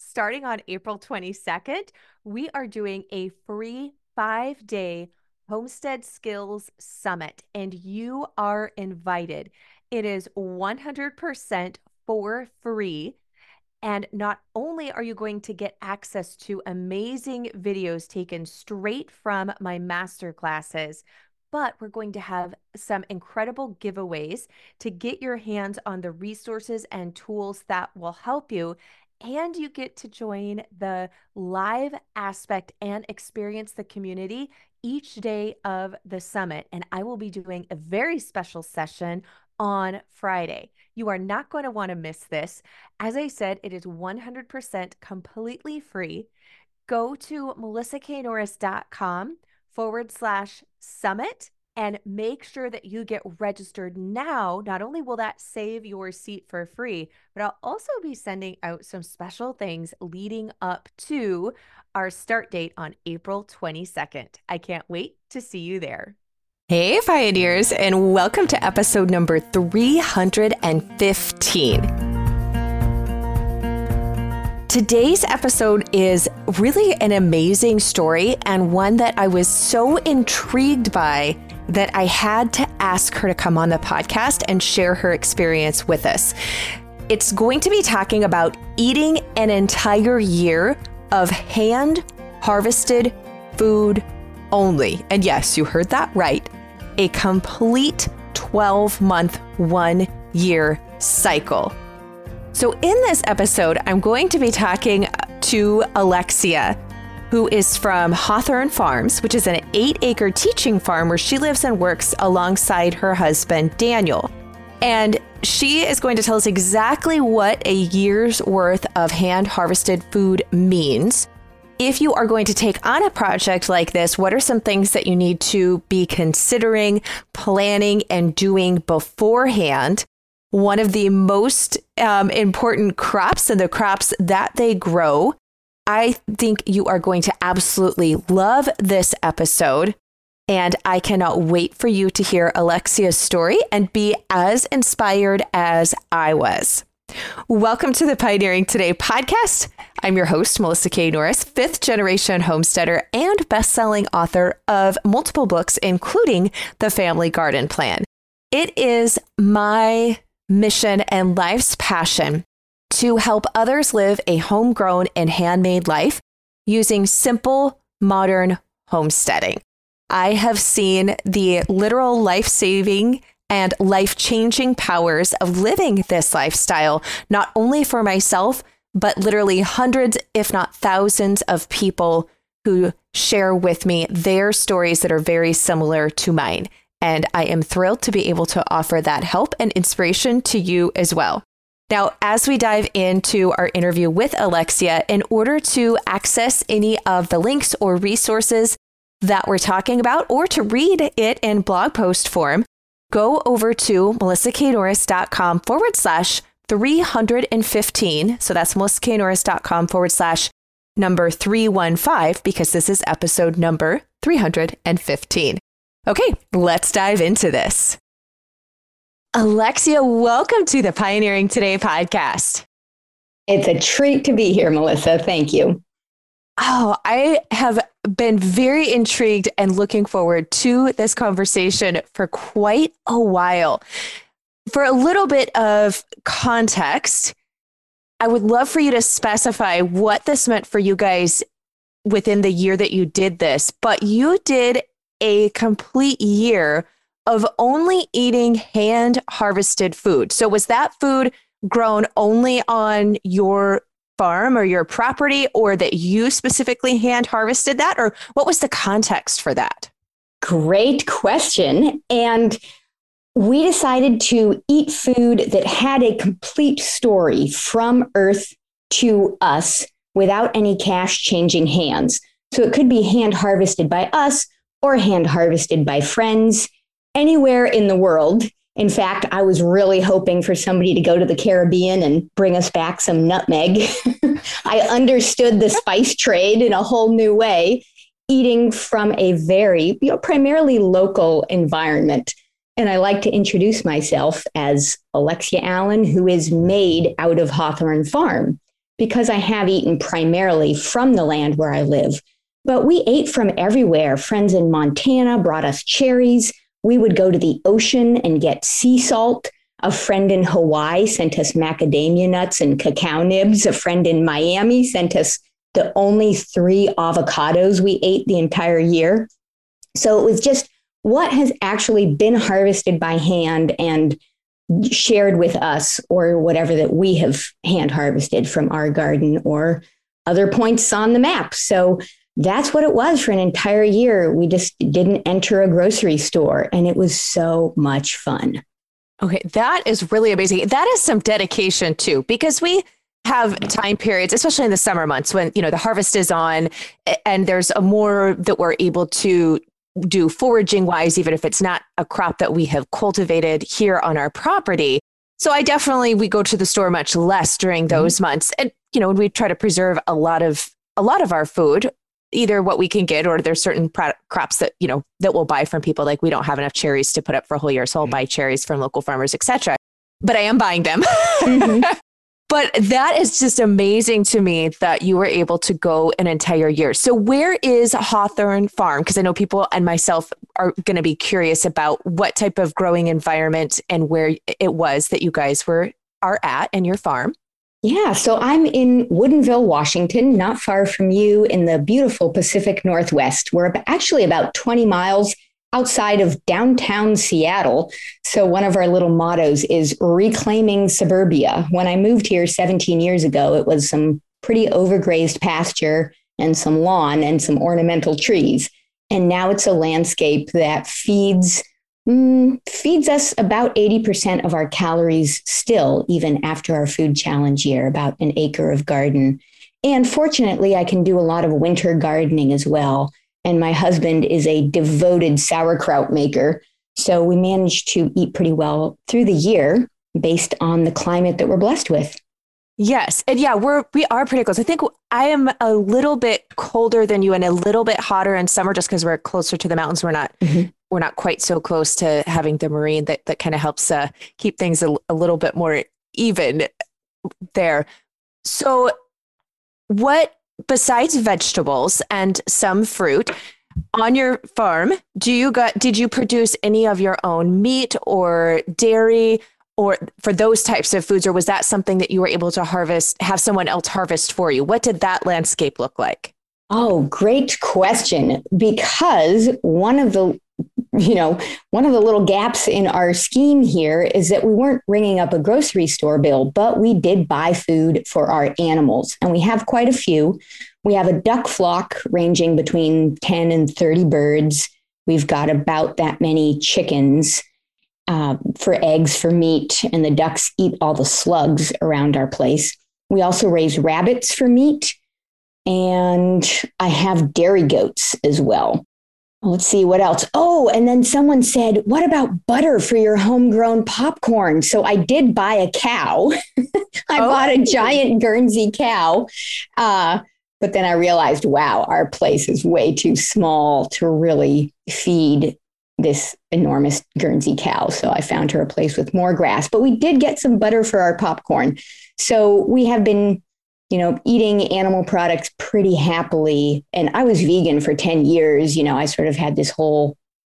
starting on April 22nd, we are doing a free 5-day Homestead Skills Summit, and you are invited. It is 100% for free. And not only are you going to get access to amazing videos taken straight from my master classes, but we're going to have some incredible giveaways to get your hands on the resources and tools that will help you. And you get to join the live aspect and experience the community each day of the summit. And I will be doing a very special session on Friday. You are not going to want to miss this. As I said, it is 100% completely free. Go to melissaknorris.com/summit and make sure that you get registered now. Not only will that save your seat for free, but I'll also be sending out some special things leading up to our start date on April 22nd. I can't wait to see you there. Hey, Pioneers, and welcome to episode number 315. Today's episode is really an amazing story and one that I was so intrigued by that I had to ask her to come on the podcast and share her experience with us. It's going to be talking about eating an entire year of hand-harvested food only. And yes, you heard that right. A complete 12-month, 1-year cycle. So in this episode, I'm going to be talking to Alexia, who is from Hawthorne Farms, which is an 8-acre teaching farm where she lives and works alongside her husband, Daniel. And she is going to tell us exactly what a year's worth of hand-harvested food means. If you are going to take on a project like this, what are some things that you need to be considering, planning, and doing beforehand? One of the most important crops and the crops that they grow. I think you are going to absolutely love this episode. And I cannot wait for you to hear Alexia's story and be as inspired as I was. Welcome to the Pioneering Today podcast. I'm your host, Melissa K. Norris, 5th-generation homesteader and best-selling author of multiple books, including The Family Garden Plan. It is my mission and life's passion to help others live a homegrown and handmade life using simple, modern homesteading. I have seen the literal life-saving and life-changing powers of living this lifestyle, not only for myself, but literally hundreds, if not thousands of people who share with me their stories that are very similar to mine. And I am thrilled to be able to offer that help and inspiration to you as well. Now, as we dive into our interview with Alexia, in order to access any of the links or resources that we're talking about, or to read it in blog post form, go over to melissaknorris.com/315. So that's melissaknorris.com/315, because this is episode number 315. Okay, let's dive into this. Alexia, welcome to the Pioneering Today podcast. It's a treat to be here, Melissa. Thank you. Oh, I have been very intrigued and looking forward to this conversation for quite a while. For a little bit of context, I would love for you to specify what this meant for you guys within the year that you did this, but you did a complete year of only eating hand-harvested food. So was that food grown only on your farm or your property, or that you specifically hand-harvested that? Or what was the context for that? Great question. And we decided to eat food that had a complete story from earth to us without any cash changing hands. So it could be hand-harvested by us or hand-harvested by friends anywhere in the world. In fact, I was really hoping for somebody to go to the Caribbean and bring us back some nutmeg. I understood the spice trade in a whole new way, eating from a very, primarily local environment. And I like to introduce myself as Alexia Allen, who is made out of Hawthorne Farm. because I have eaten primarily from the land where I live. But we ate from everywhere. Friends in Montana brought us cherries. We would go to the ocean and get sea salt. A friend in Hawaii sent us macadamia nuts and cacao nibs. A friend in Miami sent us the only 3 avocados we ate the entire year. So it was just what has actually been harvested by hand and shared with us, or whatever that we have hand harvested from our garden or other points on the map. So that's what it was for an entire year. We just didn't enter a grocery store, and it was so much fun. Okay, that is really amazing. That is some dedication too, because we have time periods, especially in the summer months when, the harvest is on and there's a more that we're able to do foraging wise, even if it's not a crop that we have cultivated here on our property. So we go to the store much less during those months. And, we try to preserve a lot of our food, either what we can get, or there's certain crops that, that we'll buy from people. Like we don't have enough cherries to put up for a whole year. So I'll buy cherries from local farmers, etc. But I am buying them. But that is just amazing to me that you were able to go an entire year. So where is Hawthorne Farm? Because I know people and myself are going to be curious about what type of growing environment and where it was that you guys are at in your farm. Yeah, so I'm in Woodinville, Washington, not far from you in the beautiful Pacific Northwest. We're actually about 20 miles outside of downtown Seattle. So one of our little mottos is reclaiming suburbia. When I moved here 17 years ago, it was some pretty overgrazed pasture and some lawn and some ornamental trees. And now it's a landscape that feeds us about 80% of our calories still, even after our food challenge year, about an acre of garden. And fortunately, I can do a lot of winter gardening as well. And my husband is a devoted sauerkraut maker. So we managed to eat pretty well through the year based on the climate that we're blessed with. Yes. And yeah, we are pretty close. I think I am a little bit colder than you and a little bit hotter in summer just because we're closer to the mountains. We're not quite so close to having the marine that kind of helps keep things a little bit more even there. So besides vegetables and some fruit on your farm, did you produce any of your own meat or dairy or for those types of foods, or was that something that you were able to have someone else harvest for you? What did that landscape look like? Oh, great question. Because one of the little gaps in our scheme here is that we weren't ringing up a grocery store bill, but we did buy food for our animals. And we have quite a few. We have a duck flock ranging between 10 and 30 birds. We've got about that many chickens for eggs, for meat, and the ducks eat all the slugs around our place. We also raise rabbits for meat. And I have dairy goats as well. Let's see what else. Oh, and then someone said, what about butter for your homegrown popcorn? So I did buy a cow. I bought a giant Guernsey cow. But then I realized, wow, our place is way too small to really feed this enormous Guernsey cow. So I found her a place with more grass. But we did get some butter for our popcorn. So we have been eating animal products pretty happily. And I was vegan for 10 years. I sort of had this whole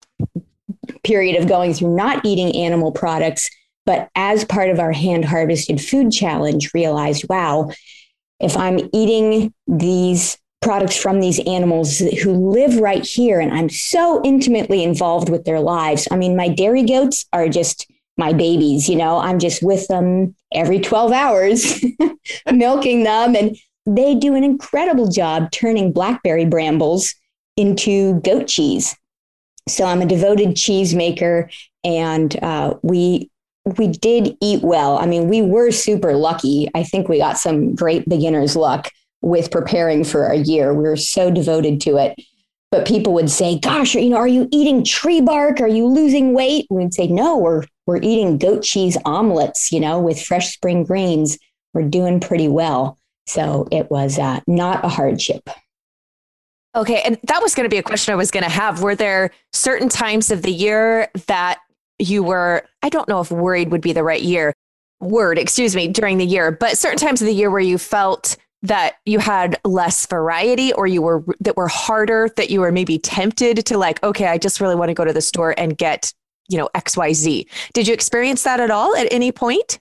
period of going through not eating animal products. But as part of our hand harvested food challenge, realized, wow, if I'm eating these products from these animals who live right here, and I'm so intimately involved with their lives. I mean, my dairy goats are just my babies, I'm just with them every 12 hours, milking them. And they do an incredible job turning blackberry brambles into goat cheese. So I'm a devoted cheese maker, and we did eat well. I mean, we were super lucky. I think we got some great beginner's luck with preparing for our year. We were so devoted to it. But people would say, gosh, are you eating tree bark? Are you losing weight? And we'd say, no, we're eating goat cheese omelets, with fresh spring greens. We're doing pretty well. So it was not a hardship. Okay. And that was going to be a question I was going to have. Were there certain times of the year that you were, I don't know if worried would be the right during the year, but certain times of the year where you felt that you had less variety or that were harder, that you were maybe tempted to like, okay, I just really want to go to the store and get, XYZ. Did you experience that at all at any point?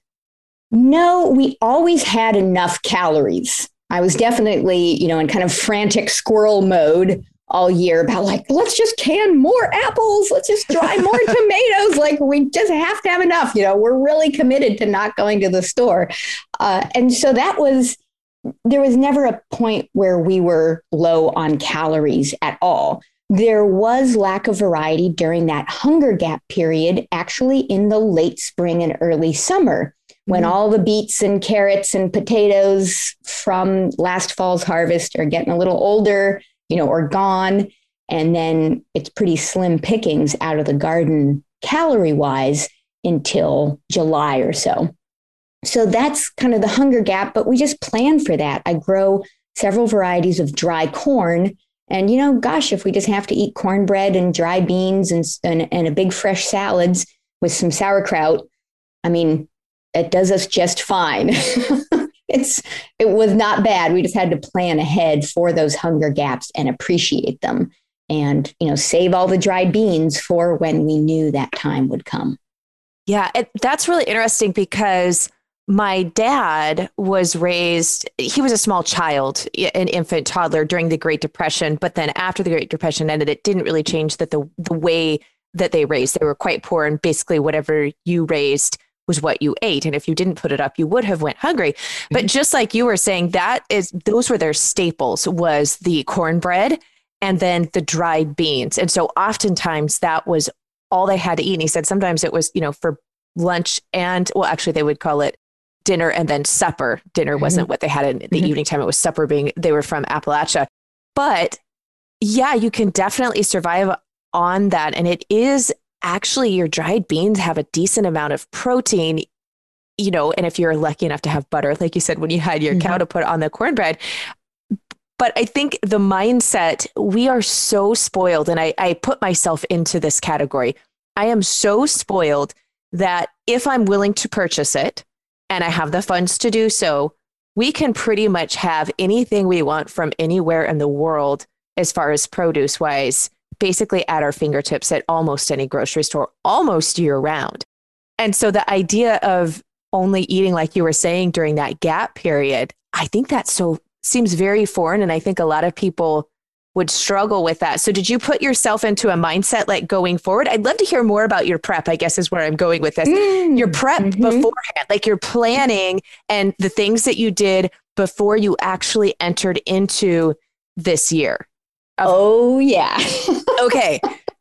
No, we always had enough calories. I was definitely, in kind of frantic squirrel mode all year about like, let's just can more apples. Let's just dry more tomatoes. Like we just have to have enough, we're really committed to not going to the store. And so there was never a point where we were low on calories at all. There was lack of variety during that hunger gap period, actually in the late spring and early summer, when all the beets and carrots and potatoes from last fall's harvest are getting a little older, or gone. And then it's pretty slim pickings out of the garden calorie wise until July or so. So that's kind of the hunger gap, but we just plan for that. I grow several varieties of dry corn. And, gosh, if we just have to eat cornbread and dry beans and a big fresh salads with some sauerkraut, I mean, it does us just fine. It was not bad. We just had to plan ahead for those hunger gaps and appreciate them and, save all the dried beans for when we knew that time would come. Yeah, that's really interesting because my dad was raised, he was a small child, an infant toddler during the Great Depression. But then after the Great Depression ended, it didn't really change that the way that they raised. They were quite poor, and basically whatever you raised was what you ate. And if you didn't put it up, you would have went hungry. Mm-hmm. But just like you were saying, those were their staples, was the cornbread and then the dried beans. And so oftentimes that was all they had to eat. And he said sometimes it was, for lunch and, well, actually they would call it dinner and then supper. Dinner wasn't what they had in the evening time. It was supper, they were from Appalachia. But yeah, you can definitely survive on that. And it is actually, your dried beans have a decent amount of protein, and if you're lucky enough to have butter, like you said, when you had your cow to put on the cornbread. But I think the mindset, we are so spoiled, and I put myself into this category. I am so spoiled that if I'm willing to purchase it, and I have the funds to do so, we can pretty much have anything we want from anywhere in the world as far as produce wise, basically at our fingertips at almost any grocery store, almost year round. And so the idea of only eating, like you were saying, during that gap period, I think that seems very foreign. And I think a lot of people would struggle with that. So did you put yourself into a mindset like going forward? I'd love to hear more about your prep, I guess is where I'm going with this. Your prep beforehand, like your planning and the things that you did before you actually entered into this year. Oh, yeah. Okay.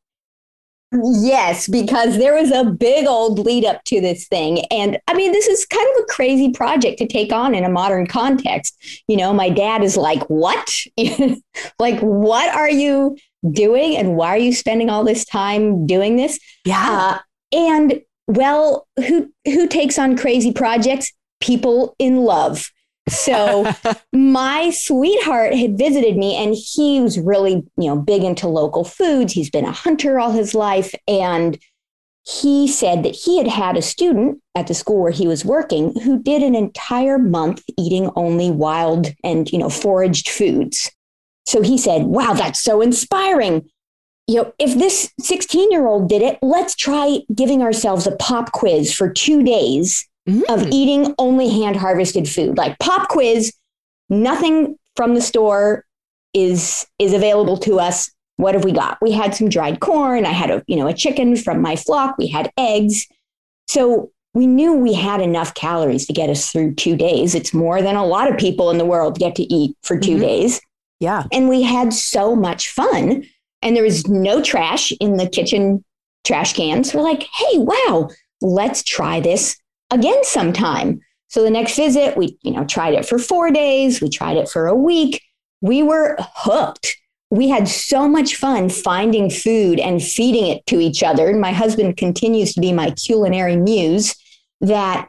Yes, because there was a big old lead up to this thing. And I mean, this is kind of a crazy project to take on in a modern context. My dad is like, what? Like, what are you doing? And why are you spending all this time doing this? Yeah. And well, who takes on crazy projects? People in love. So my sweetheart had visited me, and he was really, big into local foods. He's been a hunter all his life. And he said that he had a student at the school where he was working who did an entire month eating only wild and, foraged foods. So he said, wow, that's so inspiring. If this 16-year-old did it, let's try giving ourselves a pop quiz for 2 days of eating only hand harvested food. Like pop quiz, nothing from the store is available to us. What have we got? We had some dried corn. I had a chicken from my flock. We had eggs. So we knew we had enough calories to get us through 2 days. It's more than a lot of people in the world get to eat for 2 days. Yeah. And we had so much fun. And there was no trash in the kitchen trash cans. We're like, hey, wow, let's try this again sometime. So the next visit, we, tried it for 4 days. We tried it for a week. We were hooked. We had so much fun finding food and feeding it to each other. And my husband continues to be my culinary muse that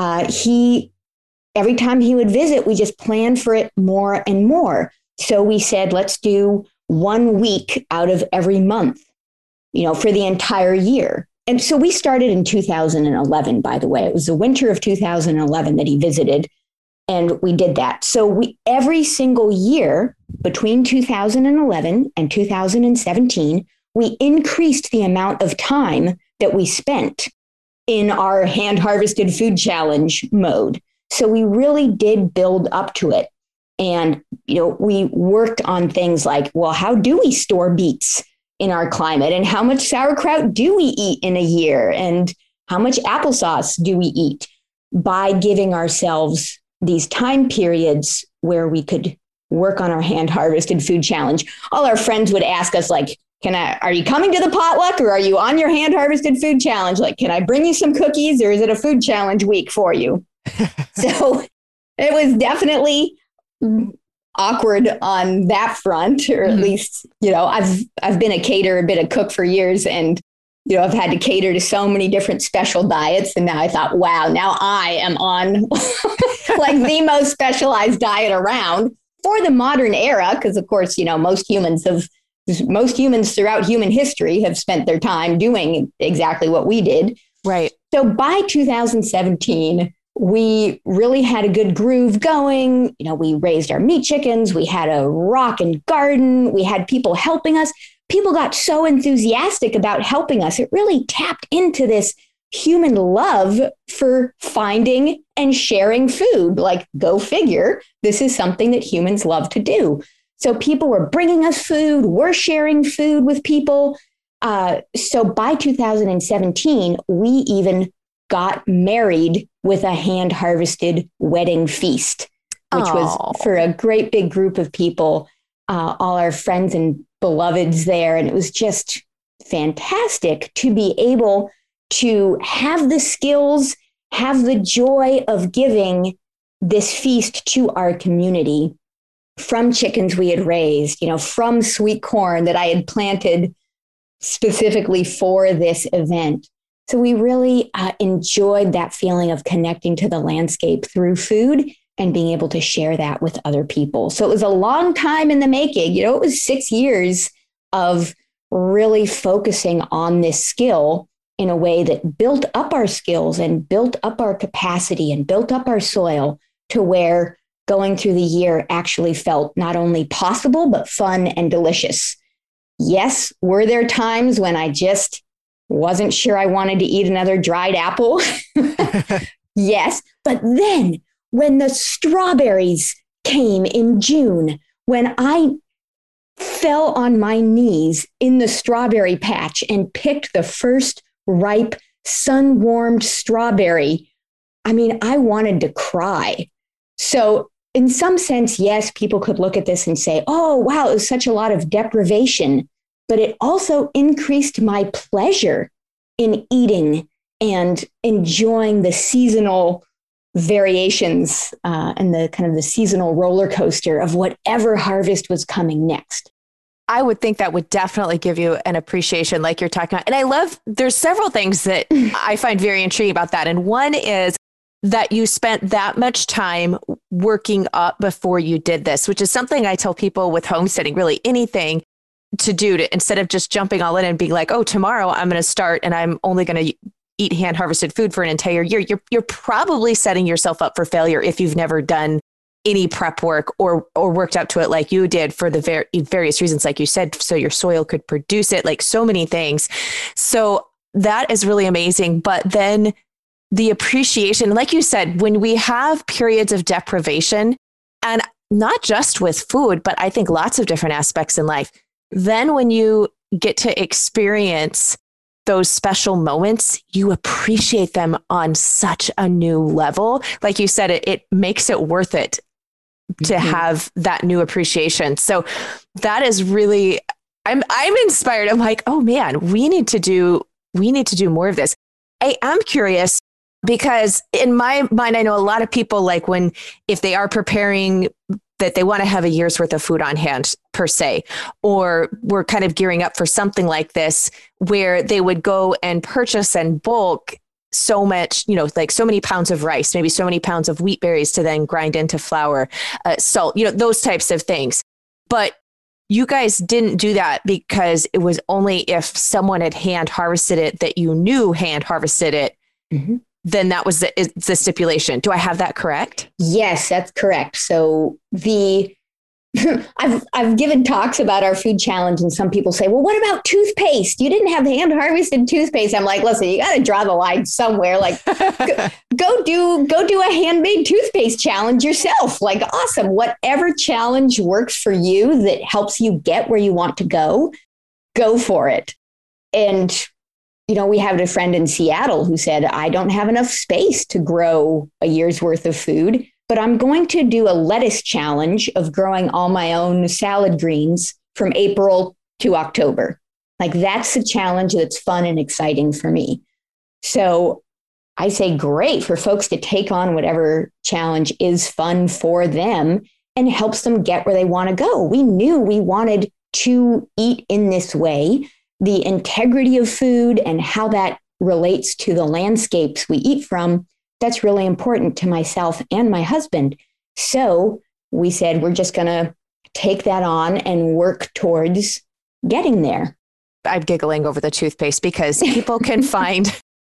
every time he would visit, we just planned for it more and more. So we said, let's do 1 week out of every month, for the entire year. And so we started in 2011, by the way. It was the winter of 2011 that he visited, and we did that. So every single year between 2011 and 2017, we increased the amount of time that we spent in our hand harvested food challenge mode. So we really did build up to it. And, we worked on things like, well, how do we store beets in our climate? And how much sauerkraut do we eat in a year? And how much applesauce do we eat? By giving ourselves these time periods where we could work on our hand harvested food challenge. All our friends would ask us, like, are you coming to the potluck, or are you on your hand harvested food challenge? Like, can I bring you some cookies, or is it a food challenge week for you? So it was definitely awkward on that front, or at least, I've been a caterer, been a cook for years, and, I've had to cater to so many different special diets. And now I thought, wow, now I am on like the most specialized diet around for the modern era. Because of course, most humans throughout human history have spent their time doing exactly what we did. Right. So by 2017, we really had a good groove going. We raised our meat chickens. We had a rockin' garden. We had people helping us. People got so enthusiastic about helping us. It really tapped into this human love for finding and sharing food. Like, go figure, this is something that humans love to do. So people were bringing us food. We're sharing food with people. So by 2017, we even got married with a hand harvested wedding feast, which was for a great big group of people, all our friends and beloveds there. And it was just fantastic to be able to have the skills, have the joy of giving this feast to our community from chickens we had raised, from sweet corn that I had planted specifically for this event. So we really enjoyed that feeling of connecting to the landscape through food and being able to share that with other people. So it was a long time in the making. It was 6 years of really focusing on this skill in a way that built up our skills and built up our capacity and built up our soil to where going through the year actually felt not only possible, but fun and delicious. Yes, were there times when I just wasn't sure I wanted to eat another dried apple? Yes. But then when the strawberries came in June, when I fell on my knees in the strawberry patch and picked the first ripe, sun-warmed strawberry, I wanted to cry. So in some sense, yes, people could look at this and say, oh, wow, it was such a lot of deprivation. But it also increased my pleasure in eating and enjoying the seasonal variations and the kind of the seasonal roller coaster of whatever harvest was coming next. I would think that would definitely give you an appreciation like you're talking about. And there's several things that I find very intriguing about that. And one is that you spent that much time working up before you did this, which is something I tell people with homesteading, really anything to do to, instead of just jumping all in and being like, oh, tomorrow I'm going to start and I'm only going to eat hand harvested food for an entire year. You're probably setting yourself up for failure if you've never done any prep work or worked up to it like you did for the various reasons, like you said, so your soil could produce it, like so many things. So that is really amazing. But then the appreciation, like you said, when we have periods of deprivation, and not just with food, but I think lots of different aspects in life, then when you get to experience those special moments, you appreciate them on such a new level. Like you said, it makes it worth it to have that new appreciation. So that is really, I'm inspired. I'm like, oh man, we need to do more of this. I am curious because in my mind, I know a lot of people like if they are preparing that they want to have a year's worth of food on hand per se, or we're kind of gearing up for something like this where they would go and purchase in bulk so much, like so many pounds of rice, maybe so many pounds of wheat berries to then grind into flour, salt, those types of things. But you guys didn't do that because it was only if someone had hand harvested it that you knew hand harvested it. Mm-hmm. Then that was the stipulation. Do I have that correct? Yes, that's correct. So I've given talks about our food challenge, and some people say, well, what about toothpaste? You didn't have hand harvested toothpaste. I'm like, listen, you got to draw the line somewhere. Like, go do a handmade toothpaste challenge yourself. Like, awesome. Whatever challenge works for you that helps you get where you want to go for it. And, we have a friend in Seattle who said, I don't have enough space to grow a year's worth of food, but I'm going to do a lettuce challenge of growing all my own salad greens from April to October. Like, that's a challenge that's fun and exciting for me. So I say, great for folks to take on whatever challenge is fun for them and helps them get where they want to go. We knew we wanted to eat in this way. The integrity of food and how that relates to the landscapes we eat from, that's really important to myself and my husband. So we said, we're just going to take that on and work towards getting there. I'm giggling over the toothpaste because people can find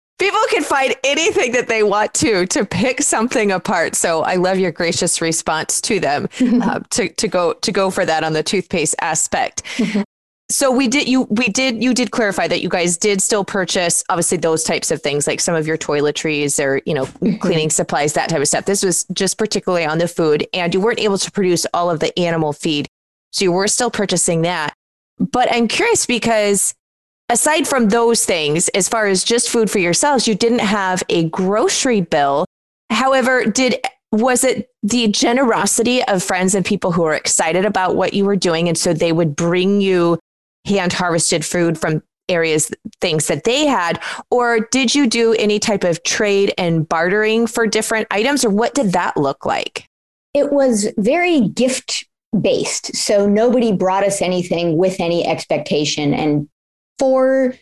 anything that they want to pick something apart. So I love your gracious response to them to go for that on the toothpaste aspect. So you did clarify that you guys did still purchase, obviously, those types of things, like some of your toiletries or, cleaning supplies, that type of stuff. This was just particularly on the food, and you weren't able to produce all of the animal feed. So you were still purchasing that. But I'm curious because aside from those things, as far as just food for yourselves, you didn't have a grocery bill. However, was it the generosity of friends and people who were excited about what you were doing, and so they would bring you hand harvested food from things that they had? Or did you do any type of trade and bartering for different items, or what did that look like? It was very gift based. So nobody brought us anything with any expectation. And far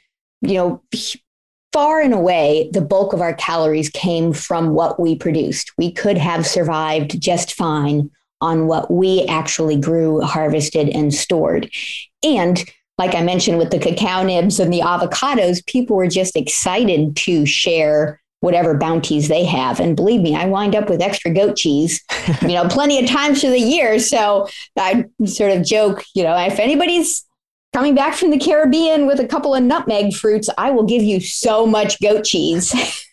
and away, the bulk of our calories came from what we produced. We could have survived just fine on what we actually grew, harvested, and stored. And like I mentioned with the cacao nibs and the avocados, people were just excited to share whatever bounties they have. And believe me, I wind up with extra goat cheese, plenty of times through the year. So I sort of joke, if anybody's coming back from the Caribbean with a couple of nutmeg fruits, I will give you so much goat cheese.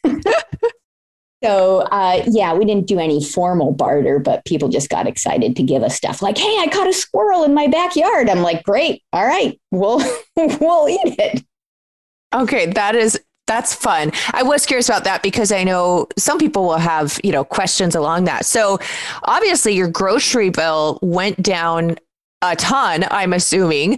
So, we didn't do any formal barter, but people just got excited to give us stuff like, hey, I caught a squirrel in my backyard. I'm like, great. All right, we'll eat it. Okay, that's fun. I was curious about that because I know some people will have, questions along that. So obviously your grocery bill went down a ton, I'm assuming.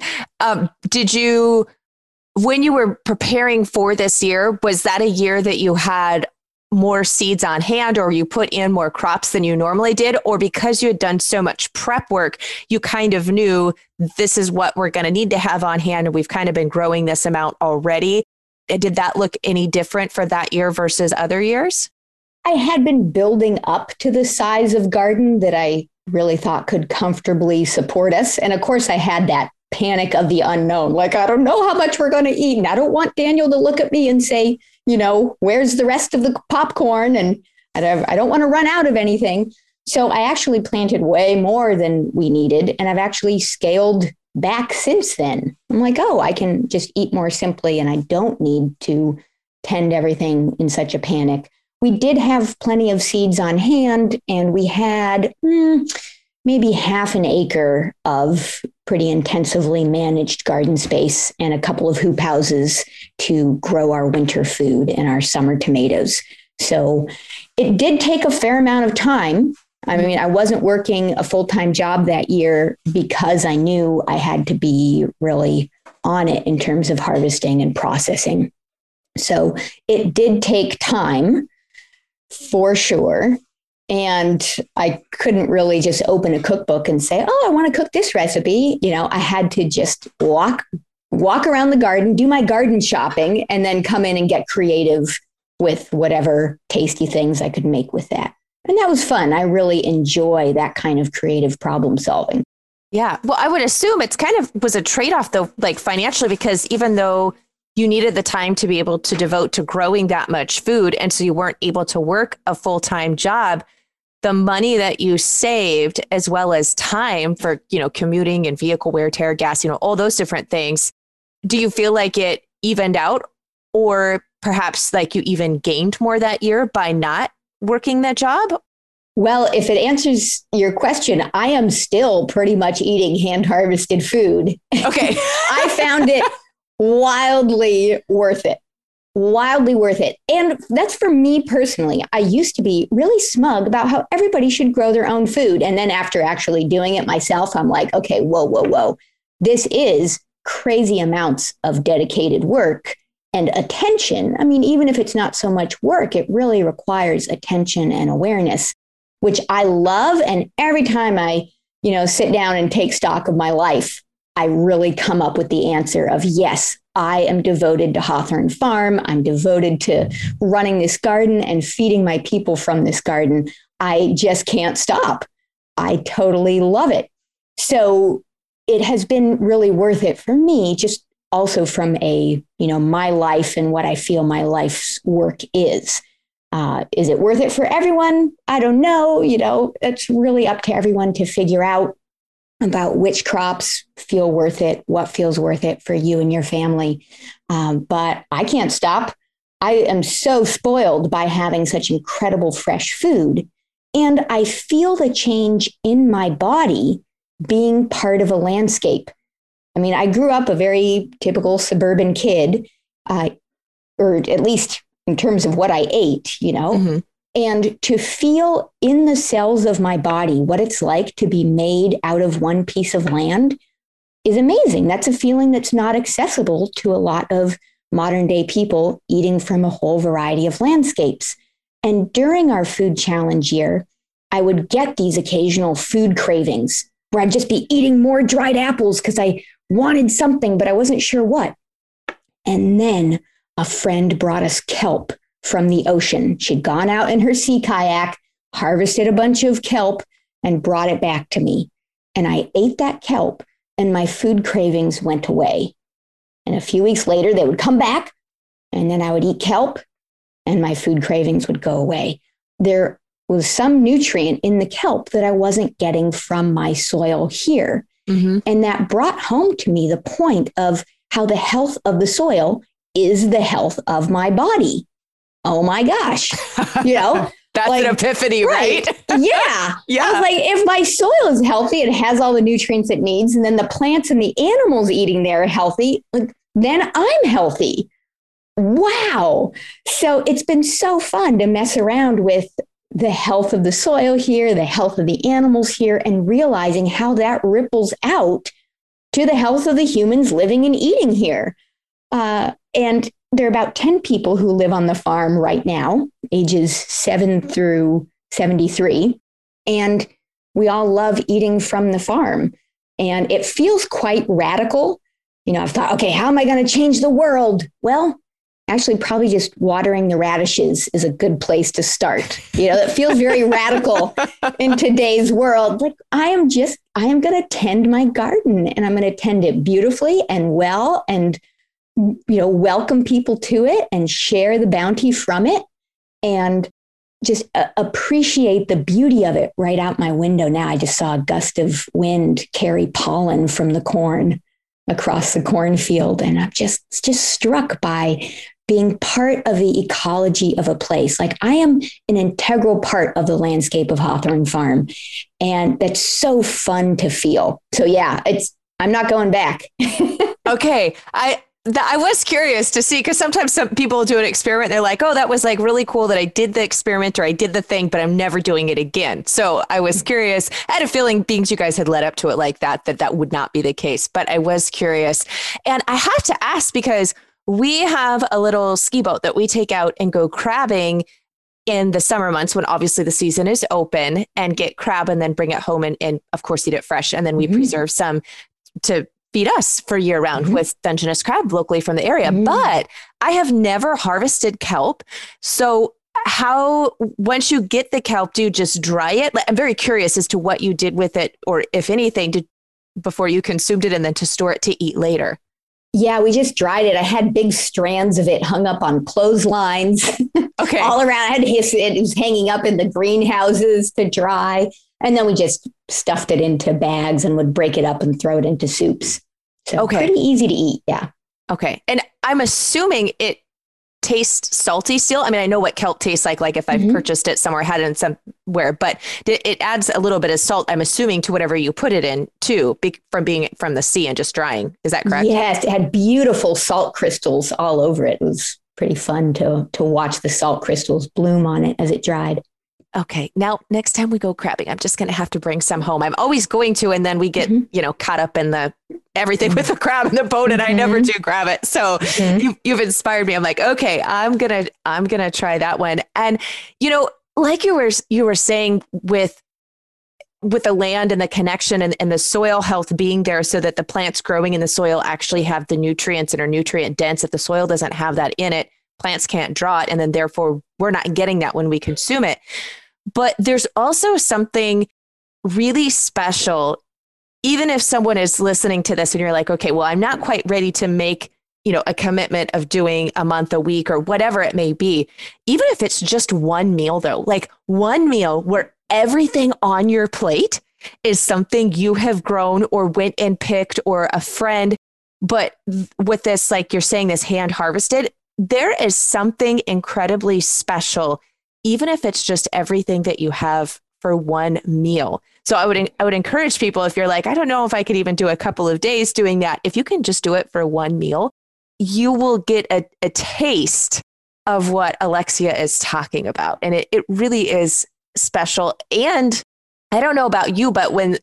When you were preparing for this year, was that a year that you had more seeds on hand, or you put in more crops than you normally did? Or because you had done so much prep work, you kind of knew this is what we're going to need to have on hand, and we've kind of been growing this amount already? Did that look any different for that year versus other years? I had been building up to the size of garden that I really thought could comfortably support us. And of course, I had that panic of the unknown. Like, I don't know how much we're going to eat. And I don't want Daniel to look at me and say, where's the rest of the popcorn? And I don't want to run out of anything. So I actually planted way more than we needed. And I've actually scaled back since then. I'm like, I can just eat more simply, and I don't need to tend everything in such a panic. We did have plenty of seeds on hand, and we had maybe half an acre of pretty intensively managed garden space and a couple of hoop houses to grow our winter food and our summer tomatoes. So it did take a fair amount of time. I mean, I wasn't working a full-time job that year because I knew I had to be really on it in terms of harvesting and processing. So it did take time for sure. And I couldn't really just open a cookbook and say, I want to cook this recipe. I had to just walk around the garden, do my garden shopping, and then come in and get creative with whatever tasty things I could make with that. And that was fun. I really enjoy that kind of creative problem solving. Yeah. Well, I would assume it's kind of was a trade-off though, like financially, because even though you needed the time to be able to devote to growing that much food, and so you weren't able to work a full-time job, the money that you saved, as well as time for, commuting and vehicle wear, tear, gas, all those different things. Do you feel like it evened out, or perhaps like you even gained more that year by not working that job? Well, if it answers your question, I am still pretty much eating hand harvested food. Okay. I found it wildly worth it. Wildly worth it. And that's for me personally. I used to be really smug about how everybody should grow their own food. And then after actually doing it myself, I'm like, okay, whoa, whoa, whoa. This is crazy amounts of dedicated work and attention. I mean, even if it's not so much work, it really requires attention and awareness, which I love. And every time I, sit down and take stock of my life, I really come up with the answer of, yes, I am devoted to Hawthorne Farm. I'm devoted to running this garden and feeding my people from this garden. I just can't stop. I totally love it. So it has been really worth it for me, just also from a, my life and what I feel my life's work is. Is it worth it for everyone? I don't know. It's really up to everyone to figure out about which crops feel worth it, what feels worth it for you and your family. But I can't stop. I am so spoiled by having such incredible fresh food. And I feel the change in my body being part of a landscape. I mean, I grew up a very typical suburban kid, or at least in terms of what I ate, Mm-hmm. And to feel in the cells of my body what it's like to be made out of one piece of land is amazing. That's a feeling that's not accessible to a lot of modern day people eating from a whole variety of landscapes. And during our food challenge year, I would get these occasional food cravings where I'd just be eating more dried apples because I wanted something, but I wasn't sure what. And then a friend brought us kelp from the ocean. She'd gone out in her sea kayak, harvested a bunch of kelp, and brought it back to me. And I ate that kelp, and my food cravings went away. And a few weeks later, they would come back, and then I would eat kelp, and my food cravings would go away. There was some nutrient in the kelp that I wasn't getting from my soil here. Mm-hmm. And that brought home to me the point of how the health of the soil is the health of my body. Oh my gosh. That's like, an epiphany, right? Yeah. Yeah. I was like, if my soil is healthy, it has all the nutrients it needs, and then the plants and the animals eating there are healthy, then I'm healthy. Wow. So it's been so fun to mess around with the health of the soil here, the health of the animals here, and realizing how that ripples out to the health of the humans living and eating here. And there are about 10 people who live on the farm right now, ages 7 through 73. And we all love eating from the farm. And it feels quite radical. I've thought, okay, how am I going to change the world? Well, actually, probably just watering the radishes is a good place to start. It feels very radical in today's world. Like I am going to tend my garden, and I'm going to tend it beautifully and well, and welcome people to it and share the bounty from it, and just appreciate the beauty of it right out my window. Now I just saw a gust of wind carry pollen from the corn across the cornfield, and I'm just struck by being part of the ecology of a place. Like I am an integral part of the landscape of Hawthorne Farm, and that's so fun to feel. So yeah, I'm not going back. Okay. I was curious to see, because sometimes some people do an experiment. They're like, oh, that was like really cool that I did the experiment or I did the thing, but I'm never doing it again. So I was curious. I had a feeling being you guys had led up to it like that would not be the case. But I was curious. And I have to ask, because we have a little ski boat that we take out and go crabbing in the summer months when obviously the season is open, and get crab and then bring it home and of course eat it fresh. And then we preserve some to feed us for year round with Dungeness crab locally from the area. But I have never harvested kelp. So once you get the kelp, do you just dry it? I'm very curious as to what you did with it, or if anything, before you consumed it and then to store it to eat later? Yeah, we just dried it. I had big strands of it hung up on clotheslines Okay. all around. I had it was hanging up in the greenhouses to dry. And then we just stuffed it into bags and would break it up and throw it into soups. So pretty easy to eat. Yeah. Okay. And I'm assuming it tastes salty still. I mean, I know what kelp tastes like if I've purchased it somewhere, had it in somewhere, but it adds a little bit of salt, I'm assuming, to whatever you put it in too, from being from the sea and just drying. Is that correct? Yes. It had beautiful salt crystals all over it. It was pretty fun to watch the salt crystals bloom on it as it dried. Okay. Now, next time we go crabbing, I'm just going to have to bring some home. I'm always going to, and then we get, caught up in everything with the crab in the boat, and I never do grab it. So you've inspired me. I'm like, okay, I'm going to try that one. And, like you were saying with the land and the connection and the soil health being there so that the plants growing in the soil actually have the nutrients and are nutrient dense. If the soil doesn't have that in it, plants can't draw it. And then therefore we're not getting that when we consume it. But there's also something really special, even if someone is listening to this and you're like, okay, well, I'm not quite ready to make, a commitment of doing a month, a week, or whatever it may be. Even if it's just one meal, though, like one meal where everything on your plate is something you have grown or went and picked, or a friend. But with this, like you're saying, this hand harvested, there is something incredibly special, even if it's just everything that you have for one meal. So I would encourage people, if you're like, I don't know if I could even do a couple of days doing that, if you can just do it for one meal, you will get a taste of what Alexia is talking about. And it really is special. And I don't know about you, but when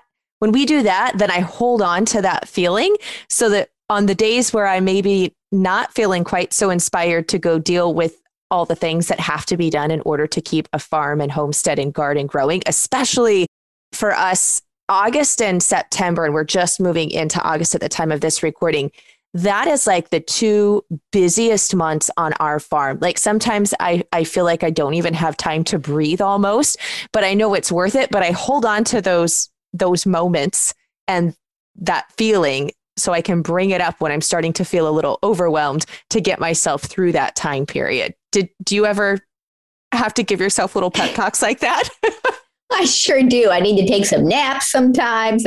we do that, then I hold on to that feeling so that on the days where I may be not feeling quite so inspired to go deal with all the things that have to be done in order to keep a farm and homestead and garden growing, especially for us, August and September, and we're just moving into August at the time of this recording. That is like the two busiest months on our farm. Like sometimes I feel like I don't even have time to breathe almost, but I know it's worth it. But I hold on to those moments and that feeling so I can bring it up when I'm starting to feel a little overwhelmed to get myself through that time period. Do you ever have to give yourself little pep talks like that? I sure do. I need to take some naps sometimes.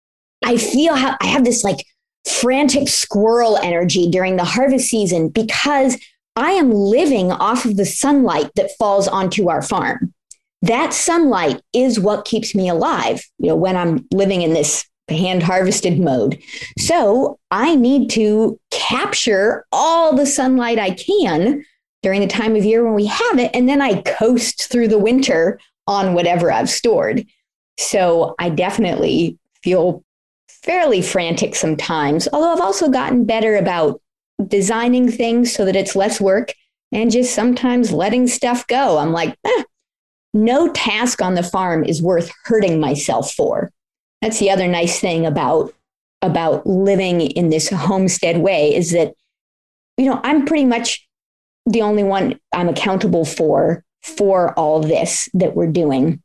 I feel how I have this like frantic squirrel energy during the harvest season because I am living off of the sunlight that falls onto our farm. That sunlight is what keeps me alive, when I'm living in this hand harvested mode. So I need to capture all the sunlight I can during the time of year when we have it. And then I coast through the winter on whatever I've stored. So I definitely feel fairly frantic sometimes, although I've also gotten better about designing things so that it's less work and just sometimes letting stuff go. I'm like, no task on the farm is worth hurting myself for. That's the other nice thing about living in this homestead way is that, I'm pretty much the only one I'm accountable for all this that we're doing.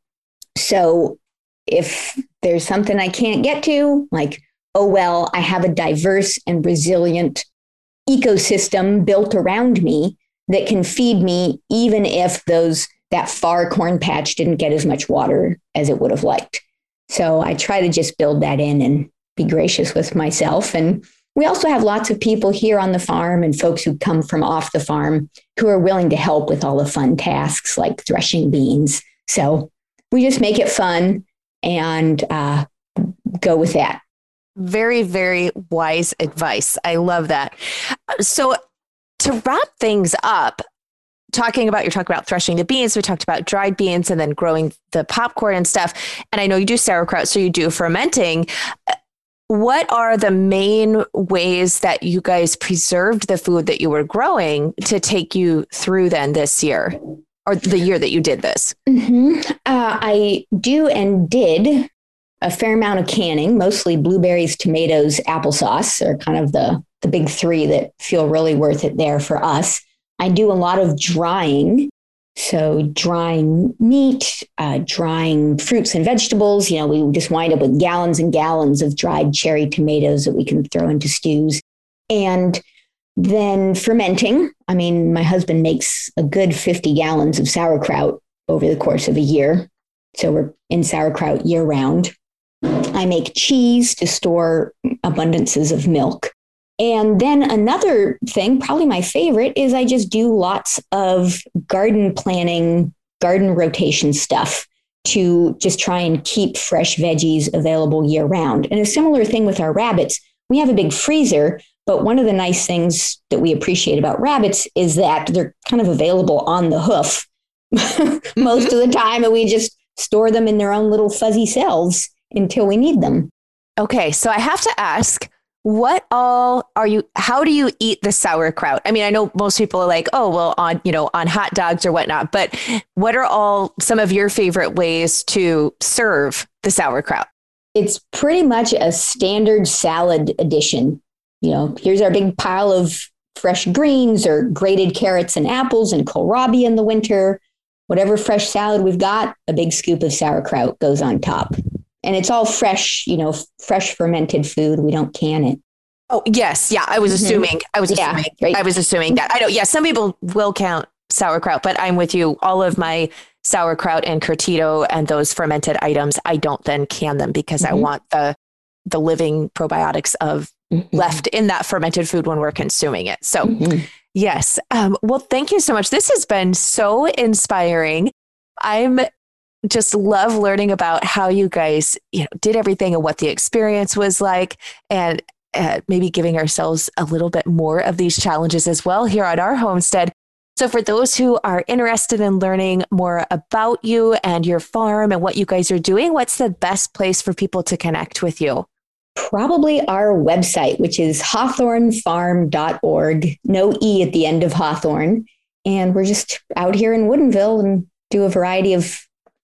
So if there's something I can't get to, like, oh, well, I have a diverse and resilient ecosystem built around me that can feed me, even if that far corn patch didn't get as much water as it would have liked. So I try to just build that in and be gracious with myself. And we also have lots of people here on the farm and folks who come from off the farm who are willing to help with all the fun tasks like threshing beans. So we just make it fun and go with that. Very, very wise advice. I love that. So to wrap things up, you're talking about threshing the beans. We talked about dried beans and then growing the popcorn and stuff. And I know you do sauerkraut, so you do fermenting. What are the main ways that you guys preserved the food that you were growing to take you through then this year or the year that you did this? I do and did a fair amount of canning, mostly blueberries, tomatoes, applesauce are kind of the big three that feel really worth it there for us. I do a lot of drying. So drying meat, drying fruits and vegetables, we just wind up with gallons and gallons of dried cherry tomatoes that we can throw into stews. And then fermenting. I mean, my husband makes a good 50 gallons of sauerkraut over the course of a year. So we're in sauerkraut year round. I make cheese to store abundances of milk. And then another thing, probably my favorite, is I just do lots of garden planning, garden rotation stuff to just try and keep fresh veggies available year round. And a similar thing with our rabbits. We have a big freezer, but one of the nice things that we appreciate about rabbits is that they're kind of available on the hoof most of the time, and we just store them in their own little fuzzy cells until we need them. Okay, so I have to ask, how do you eat the sauerkraut? I mean, I know most people are like, oh, well, on hot dogs or whatnot, but what are all some of your favorite ways to serve the sauerkraut? It's pretty much a standard salad addition. Here's our big pile of fresh greens or grated carrots and apples and kohlrabi in the winter. Whatever fresh salad we've got, a big scoop of sauerkraut goes on top. And it's all fresh, fresh fermented food. We don't can it. Oh, yes. Yeah. I was assuming that. I know. Yeah. Some people will count sauerkraut, but I'm with you. All of my sauerkraut and curtido and those fermented items, I don't then can them because I want the living probiotics of left in that fermented food when we're consuming it. So yes. Well, thank you so much. This has been so inspiring. I'm just love learning about how you guys, did everything and what the experience was like, and maybe giving ourselves a little bit more of these challenges as well here at our homestead. So for those who are interested in learning more about you and your farm and what you guys are doing, what's the best place for people to connect with you? Probably our website, which is hawthornefarm.org. No E at the end of Hawthorne. And we're just out here in Woodinville and do a variety of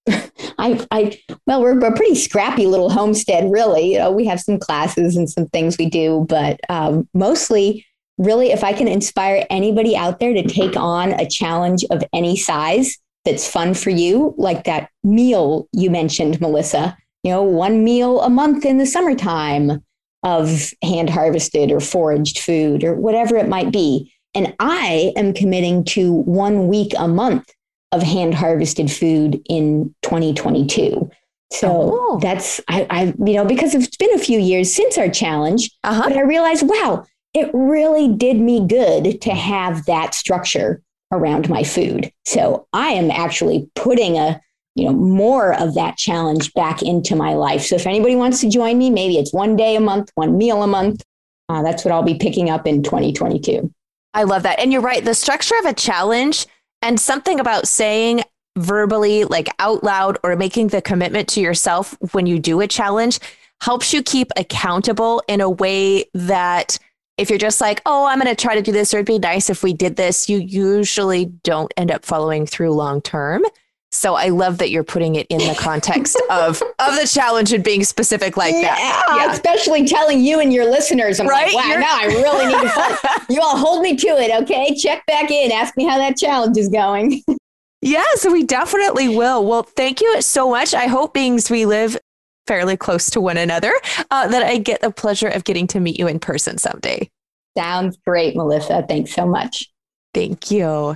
we're a pretty scrappy little homestead, really. We have some classes and some things we do, but mostly, really, if I can inspire anybody out there to take on a challenge of any size that's fun for you, like that meal you mentioned, Melissa, one meal a month in the summertime of hand harvested or foraged food or whatever it might be. And I am committing to 1 week a month of hand harvested food in 2022. So that's, because it's been a few years since our challenge, but I realized, wow, it really did me good to have that structure around my food. So I am actually putting more of that challenge back into my life. So if anybody wants to join me, maybe it's 1 day a month, 1 meal a month. That's what I'll be picking up in 2022. I love that. And you're right. The structure of a challenge and something about saying verbally, like out loud, or making the commitment to yourself when you do a challenge helps you keep accountable in a way that if you're just like, oh, I'm going to try to do this, or it'd be nice if we did this, you usually don't end up following through long term. So I love that you're putting it in the context of the challenge and being specific like that. Yeah. Especially telling you and your listeners, I'm like, wow, now I really need to follow. You all hold me to it, okay? Check back in. Ask me how that challenge is going. Yeah, so we definitely will. Well, thank you so much. I hope, being we live fairly close to one another, that I get the pleasure of getting to meet you in person someday. Sounds great, Melissa. Thanks so much. Thank you.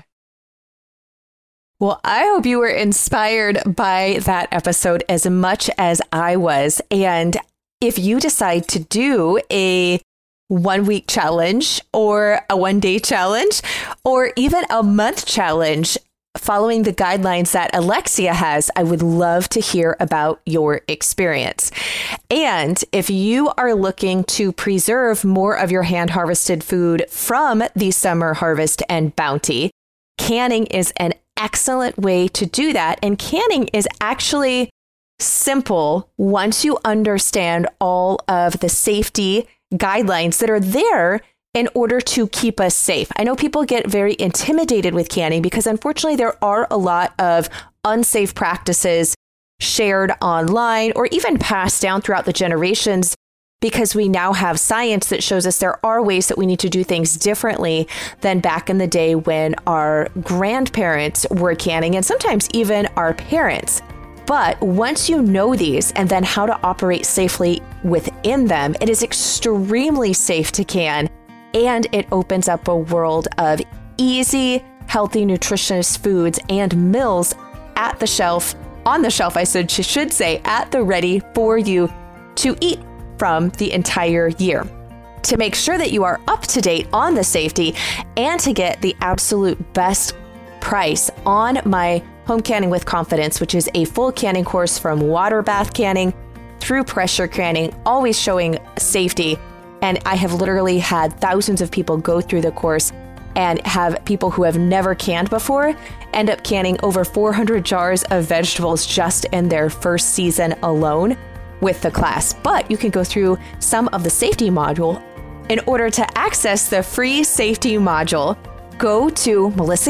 Well, I hope you were inspired by that episode as much as I was. And if you decide to do a 1 week challenge or a 1 day challenge or even a month challenge, following the guidelines that Alexia has, I would love to hear about your experience. And if you are looking to preserve more of your hand harvested food from the summer harvest and bounty, canning is an excellent way to do that. And canning is actually simple once you understand all of the safety guidelines that are there in order to keep us safe. I know people get very intimidated with canning because unfortunately there are a lot of unsafe practices shared online or even passed down throughout the generations because we now have science that shows us there are ways that we need to do things differently than back in the day when our grandparents were canning and sometimes even our parents. But once you know these and then how to operate safely within them, it is extremely safe to can, and it opens up a world of easy, healthy, nutritious foods and meals at the shelf, on the shelf, I should say, at the ready for you to eat from the entire year. To make sure that you are up to date on the safety and to get the absolute best price on my Home Canning with Confidence, which is a full canning course from water bath canning through pressure canning, always showing safety. And I have literally had thousands of people go through the course and have people who have never canned before end up canning over 400 jars of vegetables just in their first season alone with the class. But you can go through some of the safety module. In order to access the free safety module, go to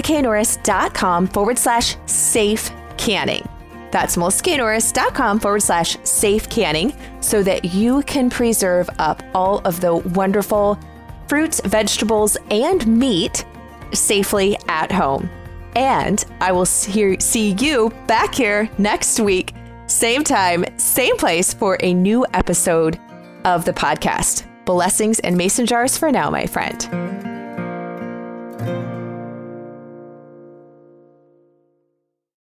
melissaknorris.com/safe canning. That's melissaknorris.com/safe canning so that you can preserve up all of the wonderful fruits, vegetables, and meat safely at home. And I will see you back here next week, same time, same place for a new episode of the podcast. Blessings and mason jars for now, my friend.